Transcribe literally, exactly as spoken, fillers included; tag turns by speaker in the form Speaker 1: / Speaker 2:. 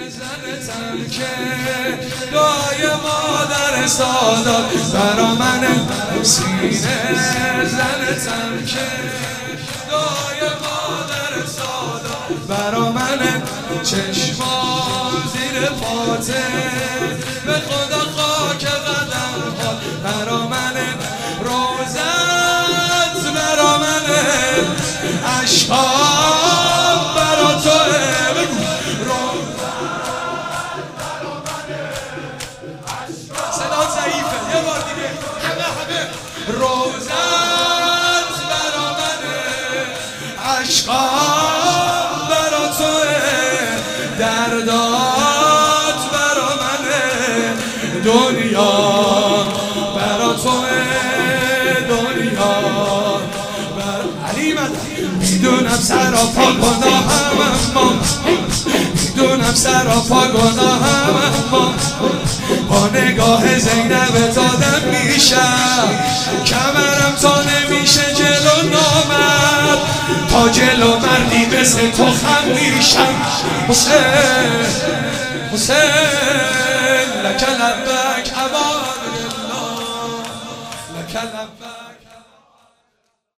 Speaker 1: زنتم که دعای مادر سادات برا من سینه زنتم که دعای مادر سادات برا من چشمان زیر پاته به خدا خاک قدم ها برا من روزت برا من عشقام برا توه صدا ضعیفه یه بار دیگه همه همه روزت برا منه عشقام برا توه دردات برا منه دنیا برا توه دنیا برا علی مدد میدونم سراپا گناهم اما میدونم سراپا گناهم اما با نگاه زینب دادم میشم کمرم تا نمیشه جلو نامد تا جلو مردی مثل تو خم میشم حسین حسین